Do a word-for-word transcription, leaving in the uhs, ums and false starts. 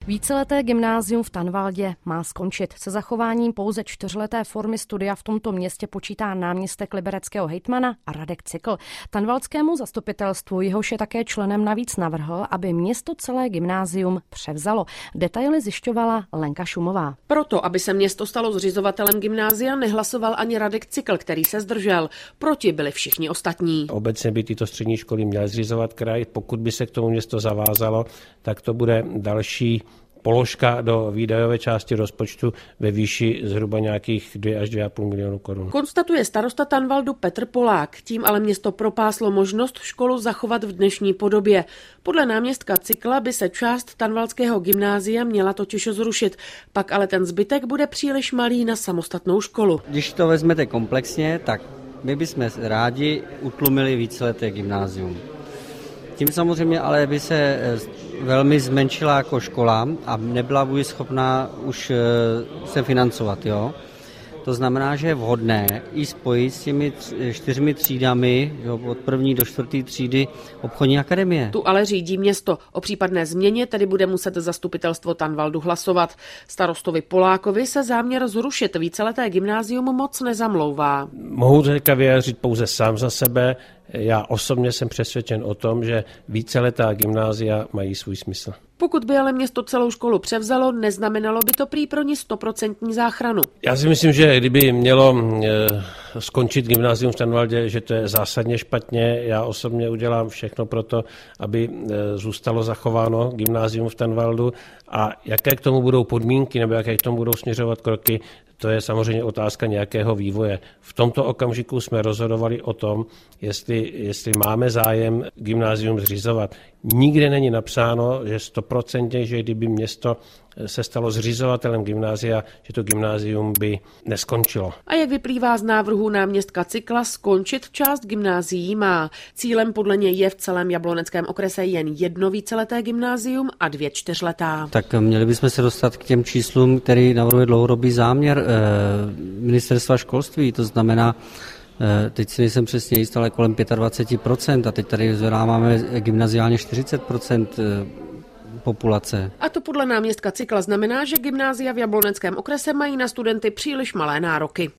Víceleté gymnázium v Tanvaldě má skončit. Se zachováním pouze čtyřleté formy studia v tomto městě počítá náměstek libereckého hejtmana Radek Cykl. Tanvaldskému zastupitelstvu, jehož je také členem, navíc navrhl, aby město celé gymnázium převzalo. Detaily zjišťovala Lenka Šumová. Proto, aby se město stalo zřizovatelem gymnázia, nehlasoval ani Radek Cykl, který se zdržel. Proti byli všichni ostatní. Obecně by tyto střední školy měly zřizovat kraj. Pokud by se k tomu město zavázalo, tak to bude další položka do výdajové části rozpočtu ve výši zhruba nějakých dva až dva a půl milionu korun. Konstatuje starosta Tanvaldu Petr Polák. Tím ale město propáslo možnost školu zachovat v dnešní podobě. Podle náměstka Cykla by se část tanvaldského gymnázia měla totiž zrušit. Pak ale ten zbytek bude příliš malý na samostatnou školu. Když to vezmete komplexně, tak my bychom rádi utlumili víceleté gymnázium. Tím samozřejmě ale by se velmi zmenšila jako škola a nebyla by schopná už se financovat. Jo? To znamená, že je vhodné i spojit s těmi čtyřmi třídami, jo, od první do čtvrté třídy obchodní akademie. Tu ale řídí město. O případné změně tedy bude muset zastupitelstvo Tanvaldu hlasovat. Starostovi Polákovi se záměr zrušit víceleté gymnázium moc nezamlouvá. Mohu teďka vyjádřit pouze sám za sebe. Já osobně jsem přesvědčen o tom, že víceletá gymnázia mají svůj smysl. Pokud by ale město celou školu převzalo, neznamenalo by to prý pro ní stoprocentní záchranu. Já si myslím, že kdyby mělo skončit gymnázium v Tanvaldě, že to je zásadně špatně. Já osobně udělám všechno pro to, aby zůstalo zachováno gymnázium v Tanvaldu, a jaké k tomu budou podmínky nebo jaké k tomu budou směřovat kroky, to je samozřejmě otázka nějakého vývoje. V tomto okamžiku jsme rozhodovali o tom, jestli, jestli máme zájem gymnázium zřizovat. Nikde není napsáno, že stoprocentně, že kdyby město se stalo zřizovatelem gymnázia, že to gymnázium by neskončilo. A jak vyplývá z návrhu náměstka Cykla, skončit část gymnázií má. Cílem podle něj je v celém Jabloneckém okrese jen jedno víceleté gymnázium a dvě čtyřletá. Tak měli bychom se dostat k těm číslům, který navrhuje dlouhodobý záměr e, ministerstva školství, to znamená, e, teď si nejsem přesně jist, ale kolem dvacet pět procent a teď tady zvedáváme gymnaziálně čtyřicet procent e, populace. A to podle náměstka Cykla znamená, že gymnázia v Jabloneckém okrese mají na studenty příliš malé nároky.